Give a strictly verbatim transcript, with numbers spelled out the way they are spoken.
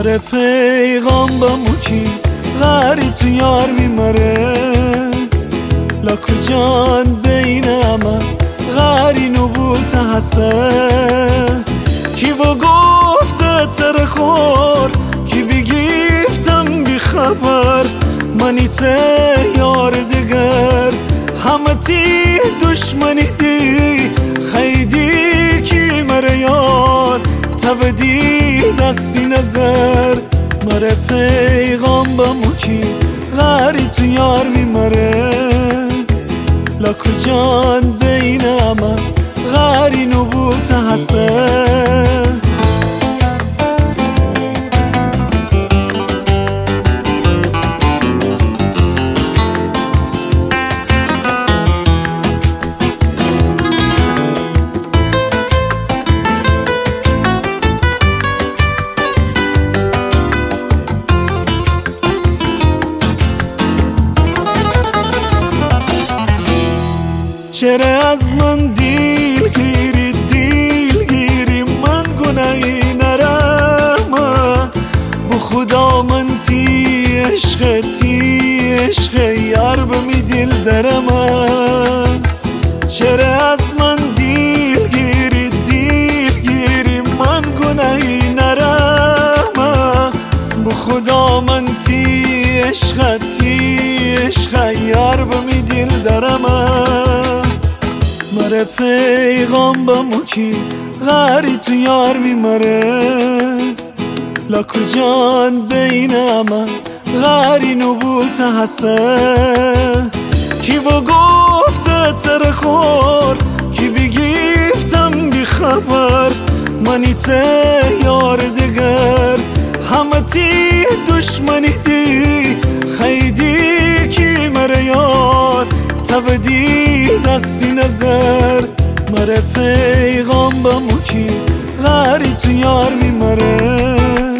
مره پیغام با موکی غری تو یار میمره لاکو جان بین اما غری نبوت حسه کی با گفت تر خور کی بگیفتم بی خبر منی ته یار دگر همه تی دشمنی تی خیدی کی مره یار تبدی دستی نظر مره پیغام با موکی غری تو یار میمره لاکو جان بین اما غری نبوت حسه چرا از من دیل گیری دیل گیری من گناهی نرم بو خدا من تی عشق تی عشق یار بمی دل درم چرا از من دیل گیری دیل گیری من گناهی نرم بو خدا من تی عشق تی عشق یار بمی دل درم مره پیغام با موکی غری تو یار میمره لاکو جان بین اما غری نبوت حسه کی با گفت تر خور کی بگیفتم بی خبر منی ته یار دگر همه تی دشمنی تی خیدی کی مره یار تبدی دستی نظر مره پیغام با موکی غری تو یار میمره